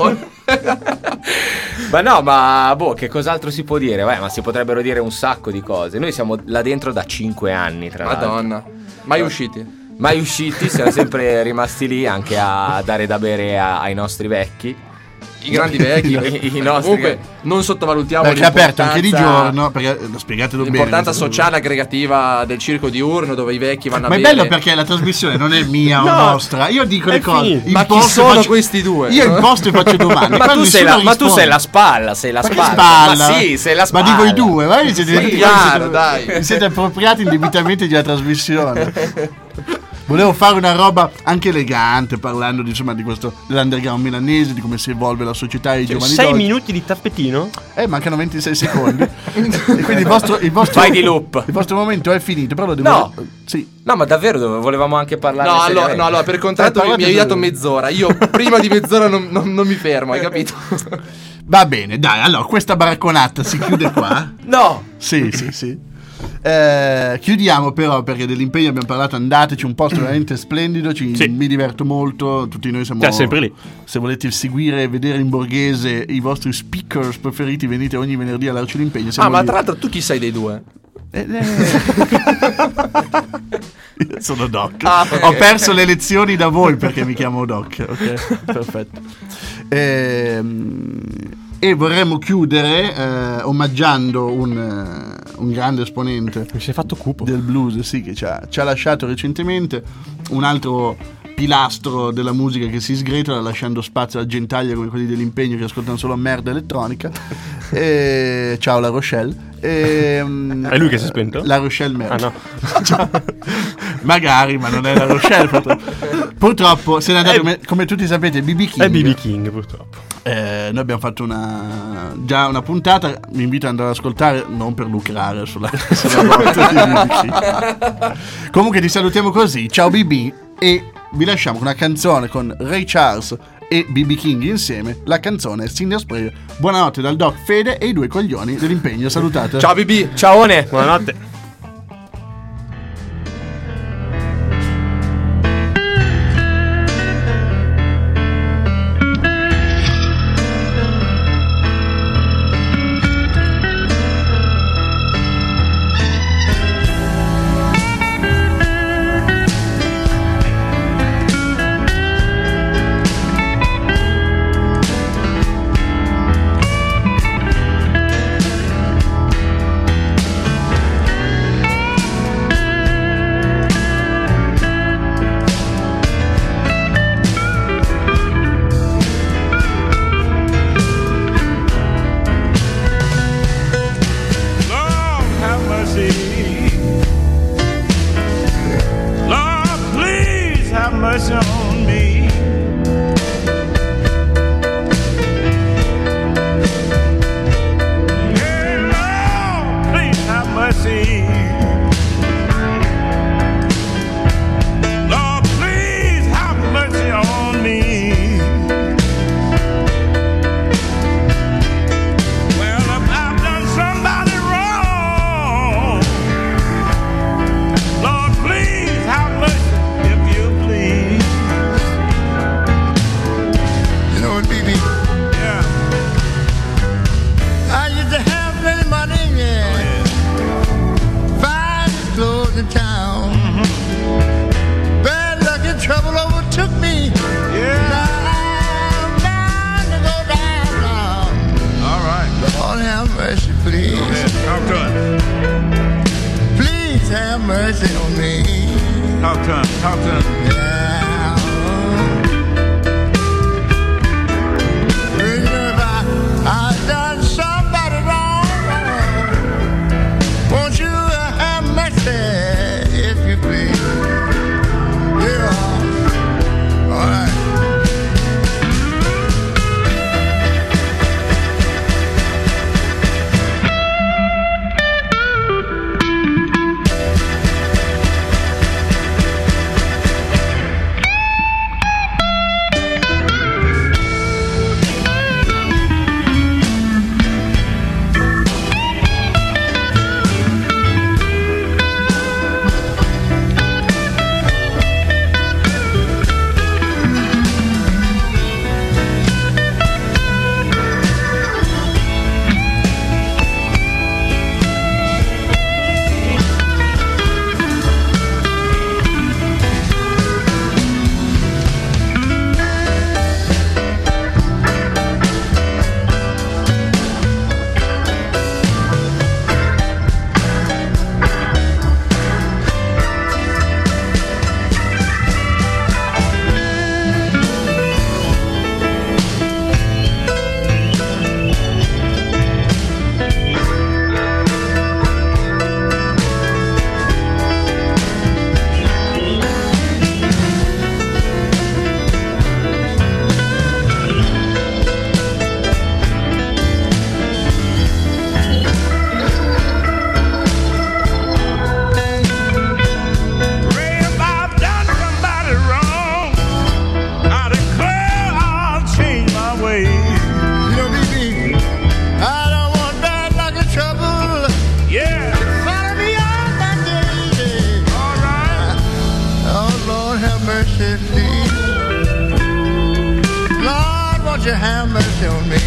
Ma che cos'altro si può dire? Ma si potrebbero dire un sacco di cose. Noi siamo là dentro da 5 anni, tra l'altro. Madonna. Mai usciti, siamo sempre rimasti lì anche a dare da bere ai nostri vecchi. I grandi vecchi, i nostri. Comunque, non sottovalutiamo perché è aperto anche di giorno. Perché lo spiegatelo bene. L'importanza sociale aggregativa del circo diurno, dove i vecchi vanno a bere. Ma è bello perché la trasmissione non è mia o nostra. Io dico le cose. Ma chi sono questi due? Io imposto e faccio domande. Ma tu sei la spalla. Sei la spalla. Ma sì, sei la spalla. Ma di voi due, vai, dai. Siete appropriati indebitamente della trasmissione. Volevo fare una roba anche elegante, parlando di questo dell'underground milanese, di come si evolve la società e i giovani 6 minuti di tappetino? Mancano 26 secondi. E quindi il vostro vai di loop. Il vostro momento è finito, però lo devo. No. Sì. No, ma davvero volevamo anche parlare. No, allora per contratto mi hai dato mezz'ora. Io prima di mezz'ora non mi fermo, hai capito? Va bene, dai, allora questa baracconata si chiude qua. No. Sì. Chiudiamo però, perché dell'impegno abbiamo parlato. Andateci, un posto veramente splendido, mi diverto molto, tutti noi siamo sempre lì. Se volete seguire e vedere in borghese i vostri speakers preferiti, venite ogni venerdì all'Arci d'impegno. Ma tra l'altro tu chi sei dei due? Io sono Doc. Okay. Ho perso le lezioni da voi perché mi chiamo Doc. Ok, perfetto. E vorremmo chiudere omaggiando un grande esponente. Mi sei fatto cupo del blues, sì, che ci ha lasciato recentemente. Un altro pilastro della musica che si sgretola, lasciando spazio a gentaglie come quelli dell'impegno che ascoltano solo merda elettronica. Ciao La Rochelle. È lui che si è spento? La Rochelle merda. No. Magari, ma non è La Rochelle. Purtroppo se n'è andato, come tutti sapete, B.B. King. È B.B. King, purtroppo. Noi abbiamo fatto una puntata. Vi invito ad andare ad ascoltare, non per lucrare sulla morte di B.B. King. Comunque ti salutiamo così. Ciao BB. E vi lasciamo con una canzone con Ray Charles e B.B. King insieme. La canzone è Cinder's Prayer. Buonanotte dal Doc, Fede e i due coglioni dell'impegno. Salutate. Ciao BB. Ciaone. Buonanotte. you have mercy on me.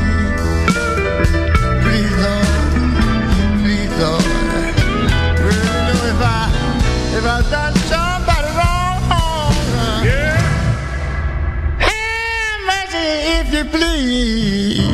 Please, Lord. Well, you know, if I done somebody wrong, have mercy if you please.